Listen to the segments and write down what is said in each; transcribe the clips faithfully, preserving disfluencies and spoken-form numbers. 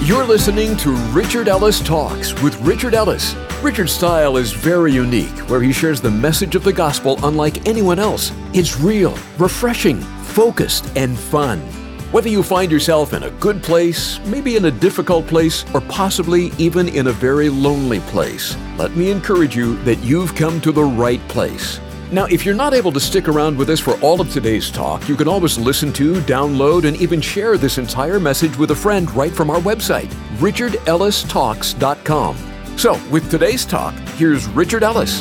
You're listening to Richard Ellis Talks with Richard Ellis. Richard's style is very unique, where he shares the message of the gospel unlike anyone else. It's real, refreshing, focused, and fun. Whether you find yourself in a good place, maybe in a difficult place, or possibly even in a very lonely place, let me encourage you that you've come to the right place. Now, if you're not able to stick around with us for all of today's talk, you can always listen to, download, and even share this entire message with a friend right from our website, richard ellis talks dot com. So, with today's talk, here's Richard Ellis.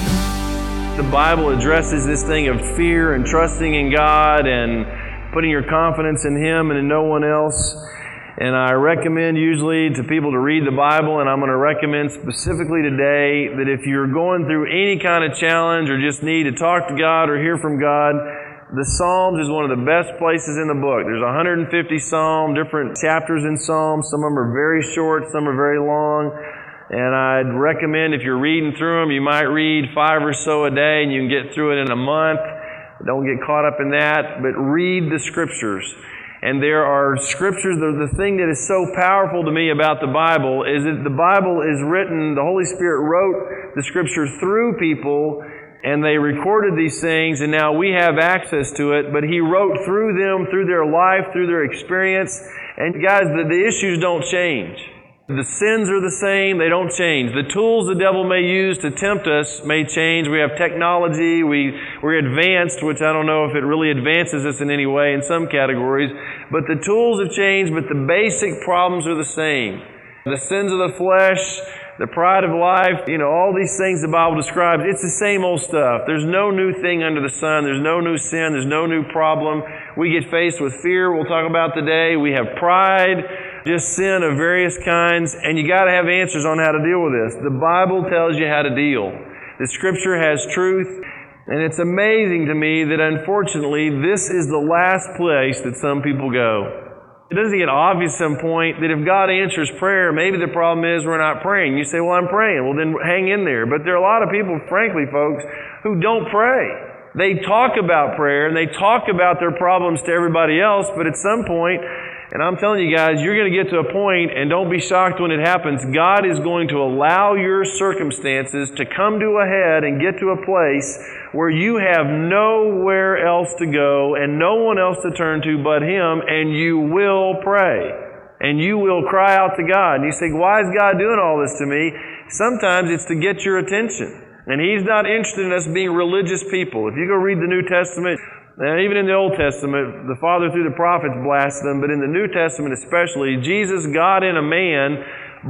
The Bible addresses this thing of fear and trusting in God and putting your confidence in Him and in no one else. And I recommend usually to people to read the Bible, and I'm going to recommend specifically today that if you're going through any kind of challenge or just need to talk to God or hear from God, the Psalms is one of the best places in the book. There's one hundred fifty Psalms, different chapters in Psalms. Some of them are very short, some are very long. And I'd recommend if you're reading through them, you might read five or so a day and you can get through it in a month. Don't get caught up in that, but read the Scriptures. And there are Scriptures, the, the thing that is so powerful to me about the Bible is that the Bible is written, the Holy Spirit wrote the Scripture through people, and they recorded these things, and now we have access to it, but He wrote through them, through their life, through their experience. And guys, the, the issues don't change. The sins are the same, they don't change. The tools the devil may use to tempt us may change. We have technology, we, we're advanced, which I don't know if it really advances us in any way in some categories. But the tools have changed, but the basic problems are the same. The sins of the flesh, the pride of life, you know, all these things the Bible describes, it's the same old stuff. There's no new thing under the sun. There's no new sin. There's no new problem. We get faced with fear, we'll talk about today. We have pride, just sin of various kinds, and you got to have answers on how to deal with this. The Bible tells you how to deal. The Scripture has truth, and it's amazing to me that unfortunately this is the last place that some people go. It doesn't get obvious at some point that if God answers prayer, maybe the problem is we're not praying. You say, well, I'm praying. Well, then hang in there. But there are a lot of people, frankly, folks, who don't pray. They talk about prayer and they talk about their problems to everybody else, but at some point, and I'm telling you guys, you're going to get to a point, and don't be shocked when it happens, God is going to allow your circumstances to come to a head and get to a place where you have nowhere else to go and no one else to turn to but Him, and you will pray. And you will cry out to God. And you say, why is God doing all this to me? Sometimes it's to get your attention. And He's not interested in us being religious people. If you go read the New Testament, and even in the Old Testament, the Father through the prophets blasted them, but in the New Testament especially, Jesus, God in a man,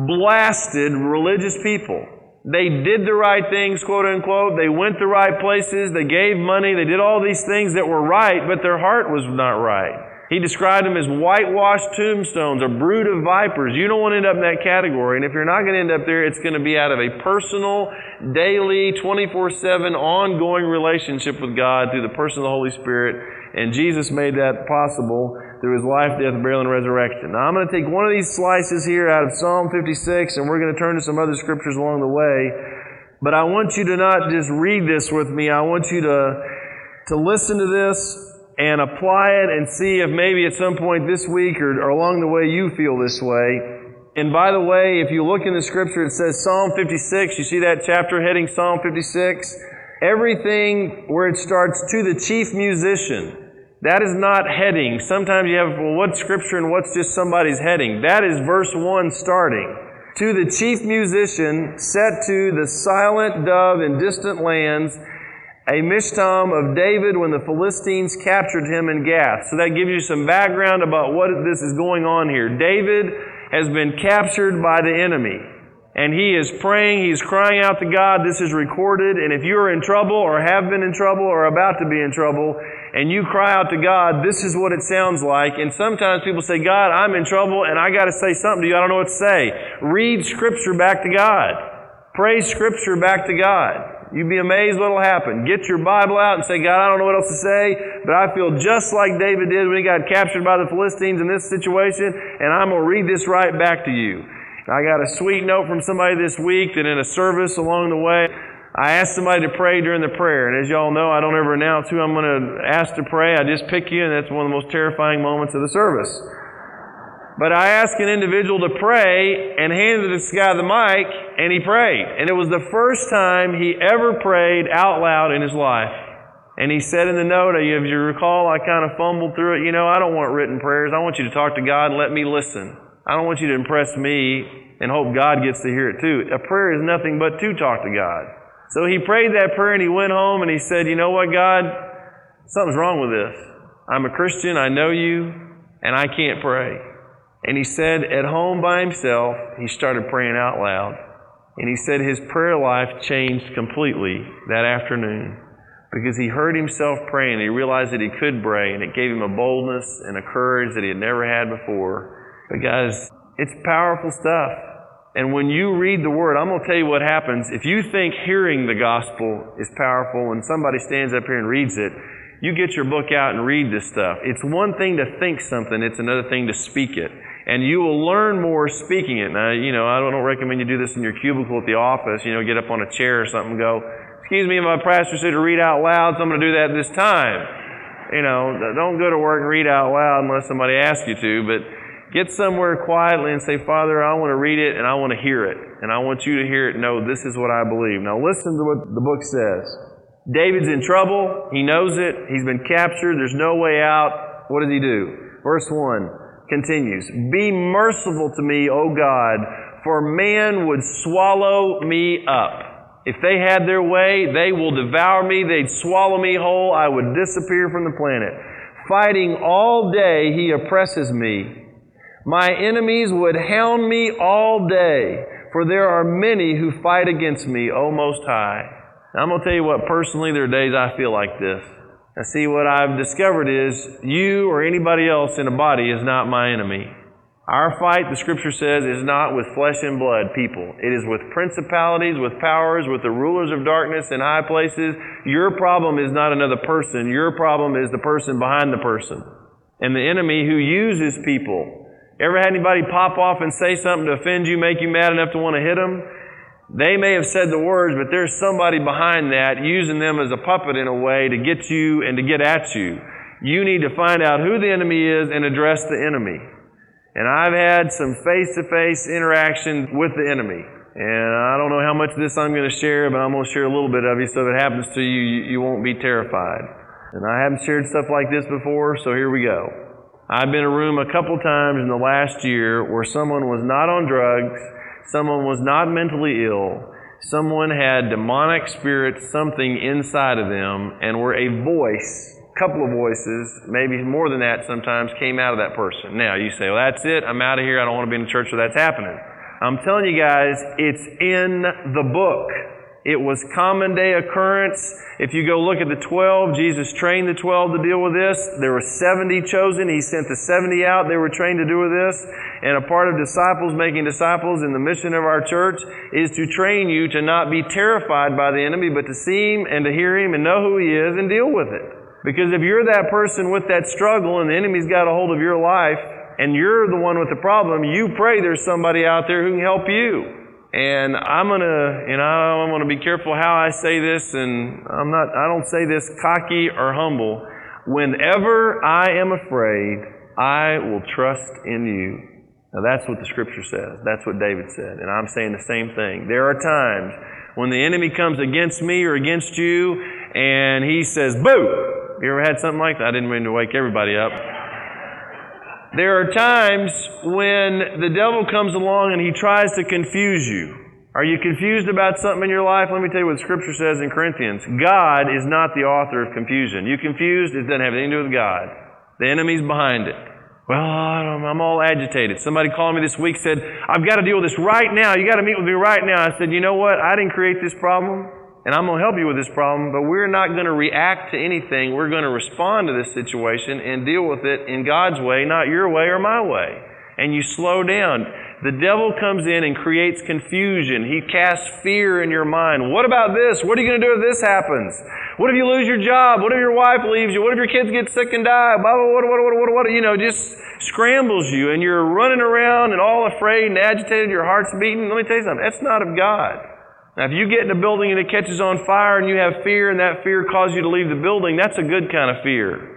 blasted religious people. They did the right things, quote unquote. They went the right places. They gave money. They did all these things that were right, but their heart was not right. He described them as whitewashed tombstones, a brood of vipers. You don't want to end up in that category. And if you're not going to end up there, it's going to be out of a personal, daily, twenty-four seven, ongoing relationship with God through the person of the Holy Spirit. And Jesus made that possible through His life, death, burial, and resurrection. Now, I'm going to take one of these slices here out of Psalm fifty-six, and we're going to turn to some other scriptures along the way. But I want you to not just read this with me. I want you to, to listen to this and apply it and see if maybe at some point this week or, or along the way you feel this way. And by the way, if you look in the Scripture, it says Psalm fifty-six. You see that chapter heading Psalm fifty-six? Everything where it starts, to the chief musician, that is not heading. Sometimes you have, well, what's Scripture and what's just somebody's heading? That is verse one starting. To the chief musician, set to the silent dove in distant lands, a mishtam of David when the Philistines captured him in Gath. So that gives you some background about what this is going on here. David has been captured by the enemy. And he is praying, he's crying out to God. This is recorded. And if you are in trouble or have been in trouble or about to be in trouble, and you cry out to God, this is what it sounds like. And sometimes people say, God, I'm in trouble and I got to say something to you. I don't know what to say. Read Scripture back to God. Pray Scripture back to God. You'd be amazed what will happen. Get your Bible out and say, God, I don't know what else to say, but I feel just like David did when he got captured by the Philistines in this situation, and I'm going to read this right back to you. I got a sweet note from somebody this week that in a service along the way, I asked somebody to pray during the prayer. And as y'all know, I don't ever announce who I'm going to ask to pray. I just pick you, and that's one of the most terrifying moments of the service. But I asked an individual to pray and handed this guy the mic, and he prayed. And it was the first time he ever prayed out loud in his life. And he said in the note, if you recall, I kind of fumbled through it. You know, I don't want written prayers. I want you to talk to God and let me listen. I don't want you to impress me and hope God gets to hear it too. A prayer is nothing but to talk to God. So he prayed that prayer and he went home and he said, you know what, God? Something's wrong with this. I'm a Christian, I know you, and I can't pray. And he said at home by himself, he started praying out loud. And he said his prayer life changed completely that afternoon because he heard himself praying. He realized that he could pray, and it gave him a boldness and a courage that he had never had before. But guys, it's powerful stuff. And when you read the Word, I'm going to tell you what happens. If you think hearing the gospel is powerful and somebody stands up here and reads it, you get your book out and read this stuff. It's one thing to think something, it's another thing to speak it. And you will learn more speaking it. Now, you know, I don't recommend you do this in your cubicle at the office, you know, get up on a chair or something and go, excuse me, my pastor said to read out loud, so I'm going to do that this time. You know, don't go to work and read out loud unless somebody asks you to, but get somewhere quietly and say, Father, I want to read it and I want to hear it. And I want you to hear it and know this is what I believe. Now listen to what the book says. David's in trouble. He knows it. He's been captured. There's no way out. What does he do? Verse one continues. Be merciful to me, O God, for man would swallow me up. If they had their way, they will devour me. They'd swallow me whole. I would disappear from the planet. Fighting all day, he oppresses me. My enemies would hound me all day, for there are many who fight against me, O Most High. Now, I'm going to tell you what, personally, there are days I feel like this. Now, see, what I've discovered is you or anybody else in a body is not my enemy. Our fight, the Scripture says, is not with flesh and blood people. It is with principalities, with powers, with the rulers of darkness in high places. Your problem is not another person. Your problem is the person behind the person. And the enemy who uses people. Ever had anybody pop off and say something to offend you, make you mad enough to want to hit them? They may have said the words, but there's somebody behind that using them as a puppet in a way to get you and to get at you. You need to find out who the enemy is and address the enemy. And I've had some face-to-face interaction with the enemy. And I don't know how much of this I'm going to share, but I'm going to share a little bit of it so if it happens to you, you, you won't be terrified. And I haven't shared stuff like this before, so here we go. I've been in a room a couple times in the last year where someone was not on drugs, someone was not mentally ill, someone had demonic spirits, something inside of them, and where a voice, a couple of voices, maybe more than that sometimes, came out of that person. Now, you say, well, that's it, I'm out of here, I don't want to be in a church where that's happening. I'm telling you guys, it's in the book. It was common day occurrence. If you go look at the twelve, Jesus trained the twelve to deal with this. There were seventy chosen. He sent the seventy out. They were trained to do with this. And a part of disciples making disciples in the mission of our church is to train you to not be terrified by the enemy, but to see him and to hear him and know who he is and deal with it. Because if you're that person with that struggle and the enemy's got a hold of your life and you're the one with the problem, you pray there's somebody out there who can help you. And I'm gonna, you know, I'm gonna be careful how I say this, and I'm not, I don't say this cocky or humble. Whenever I am afraid, I will trust in you. Now that's what the Scripture says. That's what David said. And I'm saying the same thing. There are times when the enemy comes against me or against you, and he says, boo! You ever had something like that? I didn't mean to wake everybody up. There are times when the devil comes along and he tries to confuse you. Are you confused about something in your life? Let me tell you what Scripture says in Corinthians. God is not the author of confusion. You confused, it doesn't have anything to do with God. The enemy's behind it. Well, I'm all agitated. Somebody called me this week, said, I've got to deal with this right now. You got to meet with me right now. I said, you know what? I didn't create this problem, and I'm going to help you with this problem, but we're not going to react to anything. We're going to respond to this situation and deal with it in God's way, not your way or my way. And you slow down. The devil comes in and creates confusion. He casts fear in your mind. What about this? What are you going to do if this happens? What if you lose your job? What if your wife leaves you? What if your kids get sick and die? Blah, blah, what, what, what, what, what, you know, just scrambles you, and you're running around and all afraid and agitated. Your heart's beating. Let me tell you something. That's not of God. Now, if you get in a building and it catches on fire and you have fear and that fear causes you to leave the building, that's a good kind of fear.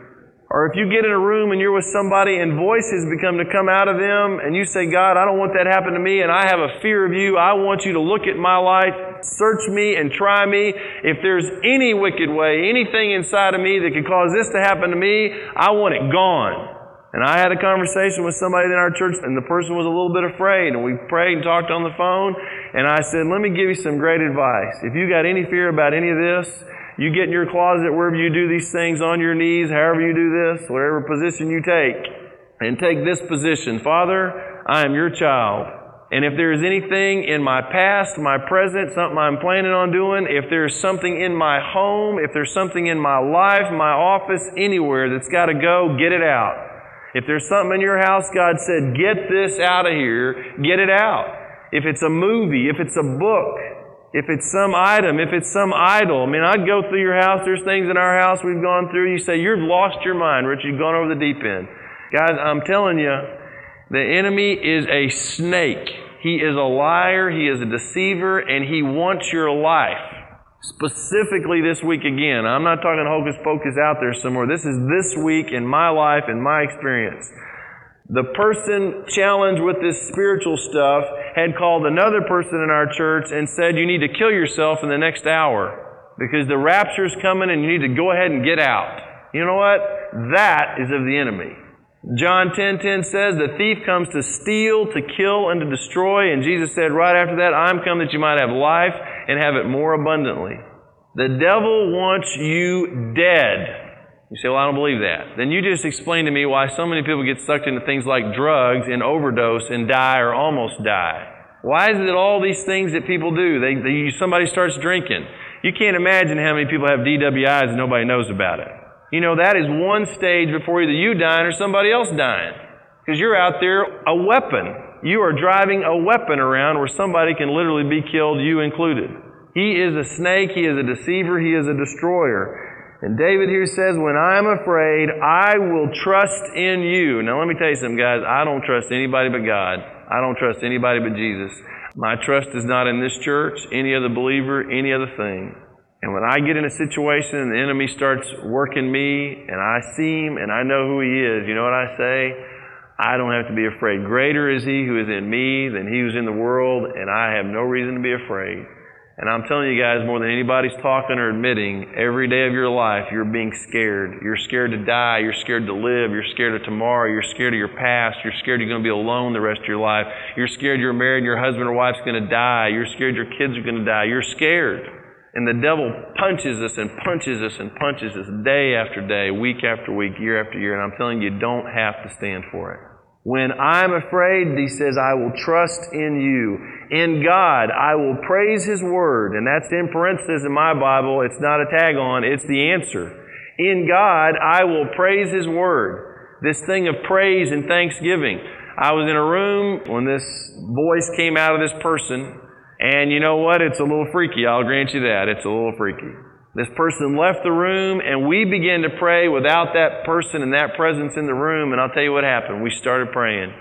Or if you get in a room and you're with somebody and voices become to come out of them and you say, God, I don't want that to happen to me and I have a fear of you. I want you to look at my life, search me and try me. If there's any wicked way, anything inside of me that could cause this to happen to me, I want it gone. And I had a conversation with somebody in our church and the person was a little bit afraid and we prayed and talked on the phone and I said, let me give you some great advice. If you got any fear about any of this, you get in your closet wherever you do these things, on your knees, however you do this, whatever position you take, and take this position. Father, I am your child. And if there is anything in my past, my present, something I'm planning on doing, if there's something in my home, if there's something in my life, my office, anywhere that's got to go, get it out. If there's something in your house, God said, get this out of here, get it out. If it's a movie, if it's a book, if it's some item, if it's some idol. I mean, I'd go through your house. There's things in our house we've gone through. You say, you've lost your mind, Rich. You've gone over the deep end. Guys, I'm telling you, the enemy is a snake. He is a liar. He is a deceiver. And he wants your life. Specifically this week again. I'm not talking hocus pocus out there somewhere. This is this week in my life and my experience. The person challenged with this spiritual stuff had called another person in our church and said, you need to kill yourself in the next hour because the rapture's coming and you need to go ahead and get out. You know what? That is of the enemy. John ten ten says, the thief comes to steal, to kill, and to destroy. And Jesus said right after that, I'm come that you might have life and have it more abundantly. The devil wants you dead. You say, well, I don't believe that. Then you just explain to me why so many people get sucked into things like drugs and overdose and die or almost die. Why is it all these things that people do? They, they somebody starts drinking. You can't imagine how many people have D W Is and nobody knows about it. You know, that is one stage before either you dying or somebody else dying. Because you're out there a weapon. You are driving a weapon around where somebody can literally be killed, you included. He is a snake. He is a deceiver. He is a destroyer. And David here says, when I am afraid, I will trust in you. Now let me tell you something, guys. I don't trust anybody but God. I don't trust anybody but Jesus. My trust is not in this church, any other believer, any other thing. And when I get in a situation and the enemy starts working me and I see him and I know who he is, you know what I say? I don't have to be afraid. Greater is he who is in me than he who's in the world, and I have no reason to be afraid. And I'm telling you guys, more than anybody's talking or admitting, every day of your life, you're being scared. You're scared to die. You're scared to live. You're scared of tomorrow. You're scared of your past. You're scared you're going to be alone the rest of your life. You're scared you're married and your husband or wife's going to die. You're scared your kids are going to die. You're scared. And the devil punches us and punches us and punches us day after day, week after week, year after year. And I'm telling you, you don't have to stand for it. When I'm afraid, he says, I will trust in you. In God, I will praise His Word. And that's in parentheses in my Bible. It's not a tag on. It's the answer. In God, I will praise His Word. This thing of praise and thanksgiving. I was in a room when this voice came out of this person. And you know what? It's a little freaky. I'll grant you that. It's a little freaky. This person left the room and we began to pray without that person and that presence in the room. And I'll tell you what happened. We started praying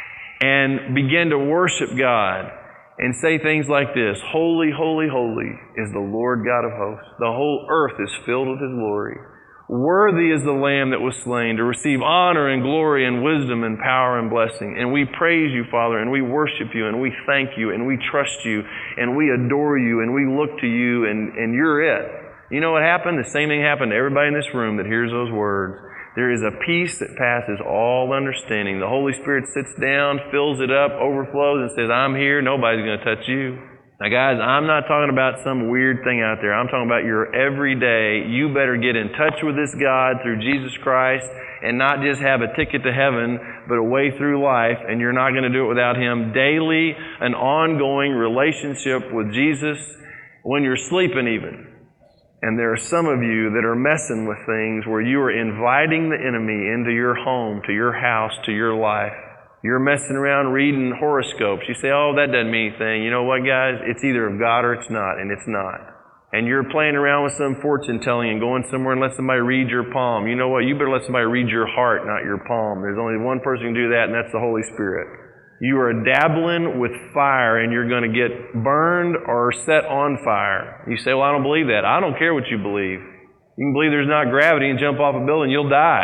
and began to worship God and say things like this. Holy, holy, holy is the Lord God of hosts. The whole earth is filled with His glory. Worthy is the Lamb that was slain to receive honor and glory and wisdom and power and blessing. And we praise You, Father, and we worship You, and we thank You, and we trust You, and we adore You, and we look to You, and, and You're it. You know what happened? The same thing happened to everybody in this room that hears those words. There is a peace that passes all understanding. The Holy Spirit sits down, fills it up, overflows, and says, I'm here. Nobody's going to touch you. Now, guys, I'm not talking about some weird thing out there. I'm talking about your everyday. You better get in touch with this God through Jesus Christ and not just have a ticket to heaven, but a way through life, and you're not going to do it without Him. Daily, an ongoing relationship with Jesus when you're sleeping even. And there are some of you that are messing with things where you are inviting the enemy into your home, to your house, to your life. You're messing around reading horoscopes. You say, oh, that doesn't mean anything. You know what, guys? It's either of God or it's not, and it's not. And you're playing around with some fortune telling and going somewhere and let somebody read your palm. You know what? You better let somebody read your heart, not your palm. There's only one person who can do that, and that's the Holy Spirit. You are dabbling with fire and you're going to get burned or set on fire. You say, well, I don't believe that. I don't care what you believe. You can believe there's not gravity and jump off a building, you'll die.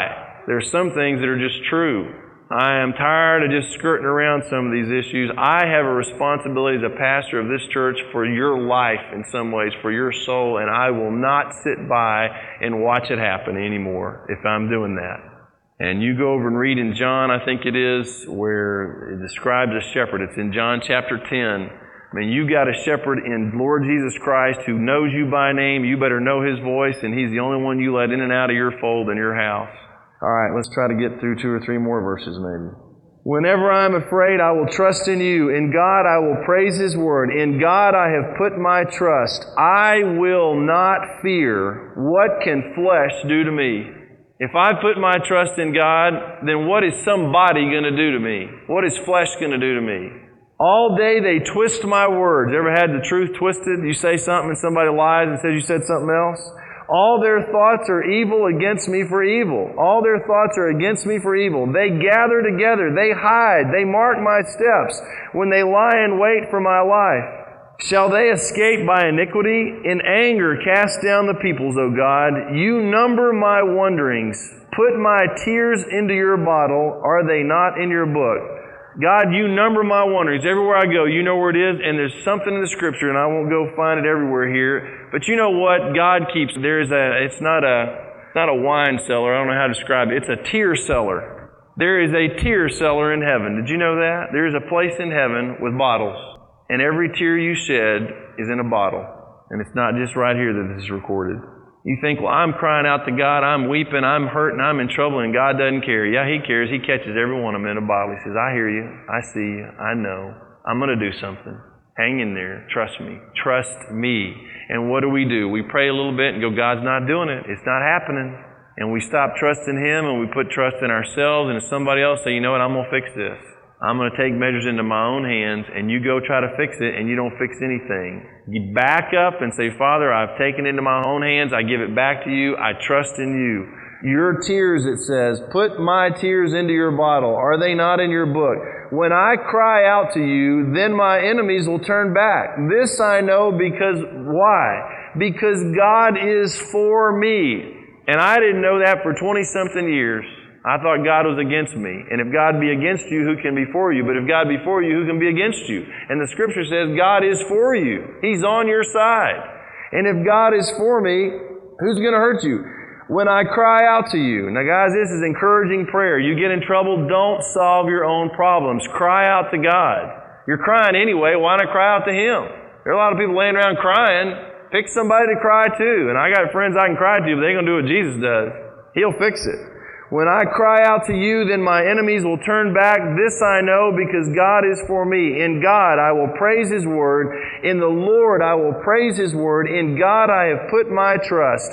There's some things that are just true. I am tired of just skirting around some of these issues. I have a responsibility as a pastor of this church for your life in some ways, for your soul, and I will not sit by and watch it happen anymore if I'm doing that. And you go over and read in John, I think it is, where it describes a shepherd. It's in John chapter ten. I mean, you got a shepherd in Lord Jesus Christ who knows you by name. You better know His voice, and He's the only one you let in and out of your fold in your house. All right, let's try to get through two or three more verses maybe. Whenever I am afraid, I will trust in you. In God I will praise His word. In God I have put my trust. I will not fear. What can flesh do to me? If I put my trust in God, then what is somebody going to do to me? What is flesh going to do to me? All day they twist my words. Ever had the truth twisted? You say something and somebody lies and says you said something else? All their thoughts are evil against me for evil. All their thoughts are against me for evil. They gather together. They hide. They mark my steps when they lie in wait for my life. Shall they escape by iniquity? In anger cast down the peoples, O God. You number my wanderings. Put my tears into your bottle. Are they not in your book? God, you number my wanderings. Everywhere I go, you know where it is, and there's something in the Scripture, and I won't go find it everywhere here. But you know what? God keeps, there's a, it's not a, not a wine cellar. I don't know how to describe it. It's a tear cellar. There is a tear cellar in heaven. Did you know that? There is a place in heaven with bottles. And every tear you shed is in a bottle. And it's not just right here that this is recorded. You think, well, I'm crying out to God, I'm weeping, I'm hurting, I'm in trouble, and God doesn't care. Yeah, He cares. He catches every one of them in a bottle. He says, I hear you. I see you. I know. I'm going to do something. Hang in there. Trust me. Trust me. And what do we do? We pray a little bit and go, God's not doing it. It's not happening. And we stop trusting Him and we put trust in ourselves, and if somebody else say, you know what, I'm going to fix this. I'm going to take measures into my own hands, and you go try to fix it, and you don't fix anything. You back up and say, Father, I've taken it into my own hands. I give it back to you. I trust in you. Your tears, it says, put my tears into your bottle. Are they not in your book? When I cry out to you, then my enemies will turn back. This I know because, why? Because God is for me. And I didn't know that for twenty-something years. I thought God was against me. And if God be against you, who can be for you? But if God be for you, who can be against you? And the Scripture says God is for you. He's on your side. And if God is for me, who's going to hurt you? When I cry out to you. Now guys, this is encouraging prayer. You get in trouble, don't solve your own problems. Cry out to God. You're crying anyway, why not cry out to Him? There are a lot of people laying around crying. Pick somebody to cry to. And I got friends I can cry to, but they're going to do what Jesus does. He'll fix it. When I cry out to you, then my enemies will turn back. This I know because God is for me. In God I will praise His word. In the Lord I will praise His word. In God I have put my trust.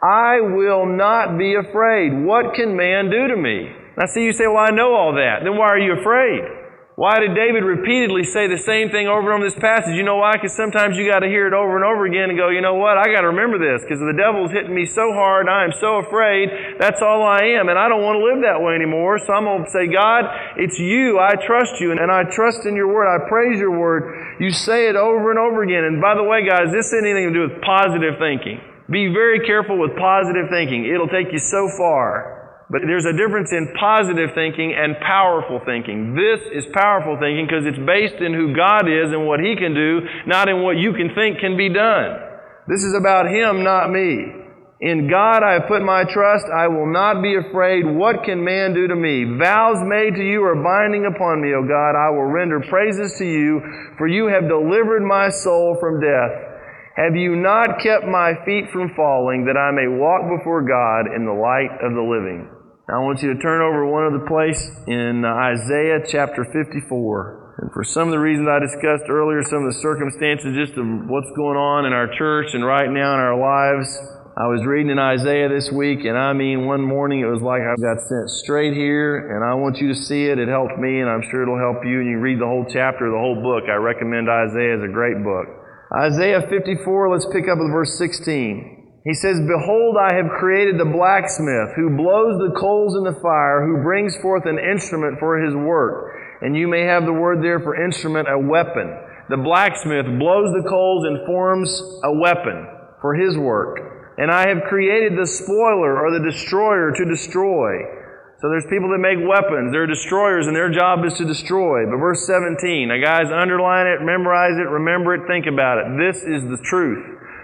I will not be afraid. What can man do to me? Now see, you say, well, I know all that. Then why are you afraid? Why did David repeatedly say the same thing over and over this passage? You know why? Because sometimes you got to hear it over and over again and go, you know what? I got to remember this because the devil's hitting me so hard. I am so afraid. That's all I am. And I don't want to live that way anymore. So I'm going to say, God, it's you. I trust you. And I trust in your word. I praise your word. You say it over and over again. And by the way, guys, this has anything to do with positive thinking. Be very careful with positive thinking. It'll take you so far. But there's a difference in positive thinking and powerful thinking. This is powerful thinking because it's based in who God is and what He can do, not in what you can think can be done. This is about Him, not me. In God I have put my trust. I will not be afraid. What can man do to me? Vows made to you are binding upon me, O God. I will render praises to you, for you have delivered my soul from death. Have you not kept my feet from falling, that I may walk before God in the light of the living? Now I want you to turn over one other place in Isaiah chapter fifty-four. And for some of the reasons I discussed earlier, some of the circumstances just of what's going on in our church and right now in our lives, I was reading in Isaiah this week, and I mean one morning it was like I got sent straight here, and I want you to see it. It helped me, and I'm sure it'll help you. And you read the whole chapter, the whole book. I recommend Isaiah. It's a great book. Isaiah fifty-four, let's pick up with verse sixteen. He says, Behold, I have created the blacksmith, who blows the coals in the fire, who brings forth an instrument for his work. And you may have the word there for instrument, a weapon. The blacksmith blows the coals and forms a weapon for his work. And I have created the spoiler or the destroyer to destroy. So there's people that make weapons. They're destroyers, and their job is to destroy. But verse seventeen, now guys, underline it, memorize it, remember it, think about it. This is the truth.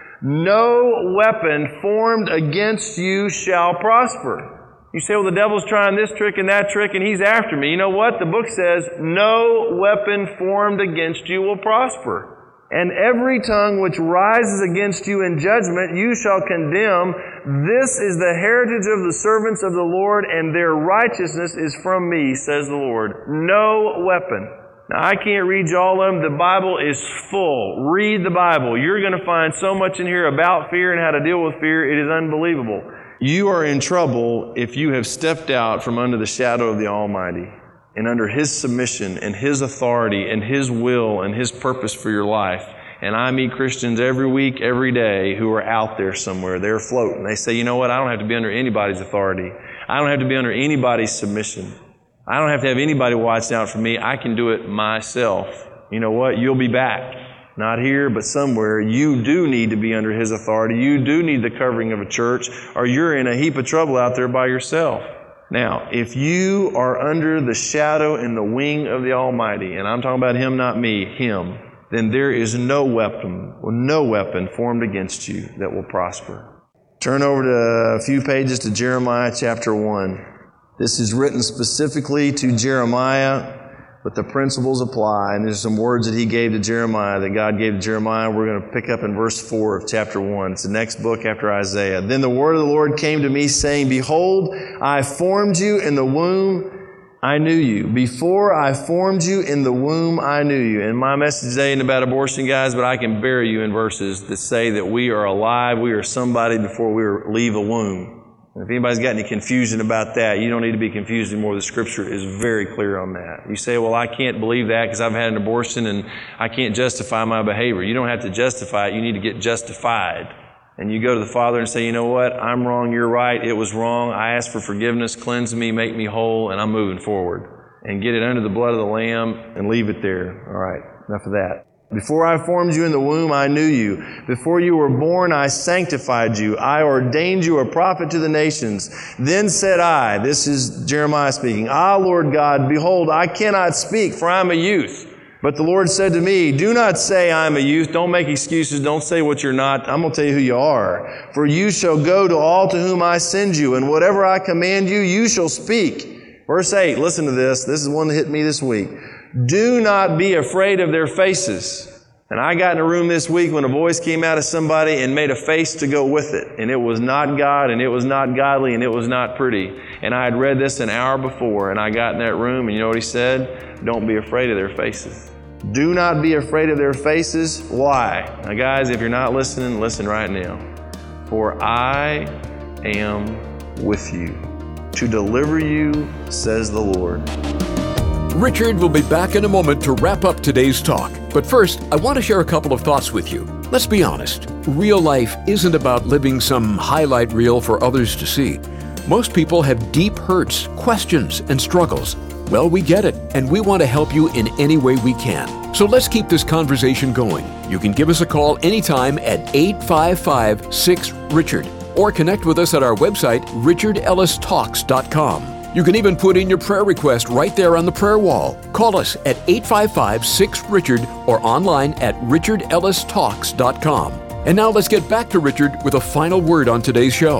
No weapon formed against you shall prosper. You say, well, the devil's trying this trick and that trick, and he's after me. You know what? The book says, no weapon formed against you will prosper. And every tongue which rises against you in judgment, you shall condemn. This is the heritage of the servants of the Lord, and their righteousness is from me, says the Lord. No weapon. Now, I can't read you all of them. The Bible is full. Read the Bible. You're going to find so much in here about fear and how to deal with fear. It is unbelievable. You are in trouble if you have stepped out from under the shadow of the Almighty and under His submission and His authority and His will and His purpose for your life. And I meet Christians every week, every day who are out there somewhere. They're floating. They say, you know what? I don't have to be under anybody's authority. I don't have to be under anybody's submission. I don't have to have anybody watching out for me. I can do it myself. You know what? You'll be back. Not here, but somewhere. You do need to be under His authority. You do need the covering of a church, or you're in a heap of trouble out there by yourself. Now, if you are under the shadow and the wing of the Almighty, and I'm talking about Him, not me, Him, then there is no weapon, no weapon formed against you that will prosper. Turn over to a few pages to Jeremiah chapter one. This is written specifically to Jeremiah, but the principles apply. And there's some words that he gave to Jeremiah, that God gave to Jeremiah. We're going to pick up in verse four of chapter one. It's the next book after Isaiah. Then the word of the Lord came to me, saying, Behold, I formed you in the womb, I knew you. Before I formed you in the womb, I knew you. And my message today isn't about abortion, guys, but I can bury you in verses that say that we are alive, we are somebody before we leave a womb. If anybody's got any confusion about that, you don't need to be confused anymore. The Scripture is very clear on that. You say, well, I can't believe that because I've had an abortion and I can't justify my behavior. You don't have to justify it. You need to get justified. And you go to the Father and say, you know what? I'm wrong. You're right. It was wrong. I ask for forgiveness. Cleanse me. Make me whole. And I'm moving forward. And get it under the blood of the Lamb and leave it there. All right. Enough of that. Before I formed you in the womb, I knew you. Before you were born, I sanctified you. I ordained you a prophet to the nations. Then said I, this is Jeremiah speaking, Ah, Lord God, behold, I cannot speak, for I am a youth. But the Lord said to me, Do not say I am a youth. Don't make excuses. Don't say what you're not. I'm going to tell you who you are. For you shall go to all to whom I send you, and whatever I command you, you shall speak. Verse eight, listen to this. This is one that hit me this week. Do not be afraid of their faces. And I got in a room this week when a voice came out of somebody and made a face to go with it. And it was not God, and it was not godly, and it was not pretty. And I had read this an hour before, and I got in that room, and you know what he said? Don't be afraid of their faces. Do not be afraid of their faces. Why? Now guys, if you're not listening, listen right now. For I am with you to deliver you, says the Lord. Richard will be back in a moment to wrap up today's talk. But first, I want to share a couple of thoughts with you. Let's be honest. Real life isn't about living some highlight reel for others to see. Most people have deep hurts, questions, and struggles. Well, we get it, and we want to help you in any way we can. So let's keep this conversation going. You can give us a call anytime at eight five five, six, Richard or connect with us at our website, richard ellis talks dot com. You can even put in your prayer request right there on the prayer wall. Call us at eight five five, six, Richard or online at richard ellis talks dot com. And now let's get back to Richard with a final word on today's show.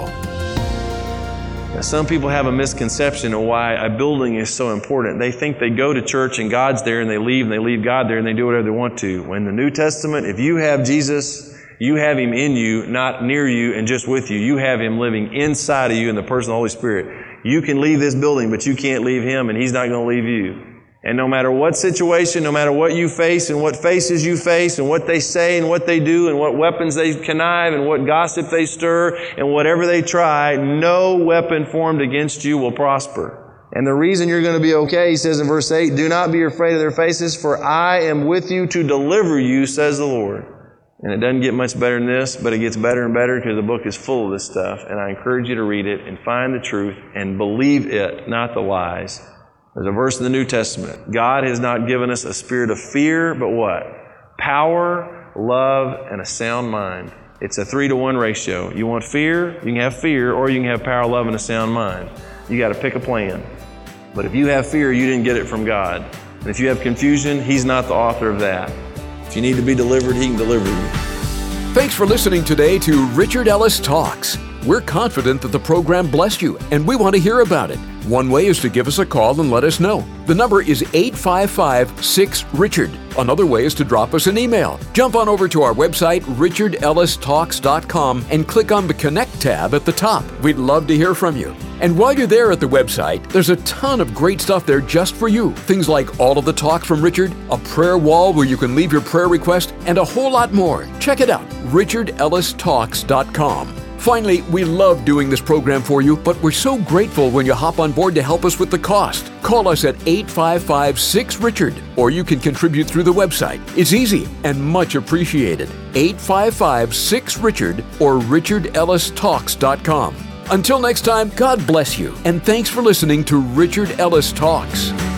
Now, some people have a misconception of why a building is so important. They think they go to church and God's there and they leave and they leave God there and they do whatever they want to. When in the New Testament, if you have Jesus, you have Him in you, not near you and just with you. You have Him living inside of you in the person of the Holy Spirit. You can leave this building, but you can't leave Him, and He's not going to leave you. And no matter what situation, no matter what you face and what faces you face and what they say and what they do and what weapons they connive and what gossip they stir and whatever they try, no weapon formed against you will prosper. And the reason you're going to be okay, he says in verse eight, Do not be afraid of their faces, for I am with you to deliver you, says the Lord. And it doesn't get much better than this, but it gets better and better because the book is full of this stuff. And I encourage you to read it and find the truth and believe it, not the lies. There's a verse in the New Testament. God has not given us a spirit of fear, but what? Power, love, and a sound mind. It's a three to one ratio. You want fear, you can have fear, or you can have power, love, and a sound mind. you got to pick a plan. But if you have fear, you didn't get it from God. And if you have confusion, He's not the author of that. If you need to be delivered, He can deliver you. Thanks for listening today to Richard Ellis Talks. We're confident that the program blessed you, and we want to hear about it. One way is to give us a call and let us know. The number is eight five five, six, Richard. Another way is to drop us an email. Jump on over to our website, richard ellis talks dot com, and click on the Connect tab at the top. We'd love to hear from you. And while you're there at the website, there's a ton of great stuff there just for you. Things like all of the talks from Richard, a prayer wall where you can leave your prayer request, and a whole lot more. Check it out, richard ellis talks dot com. Finally, we love doing this program for you, but we're so grateful when you hop on board to help us with the cost. Call us at eight five five, six, Richard, or you can contribute through the website. It's easy and much appreciated. eight five five, six, Richard or richard ellis talks dot com. Until next time, God bless you, and thanks for listening to Richard Ellis Talks.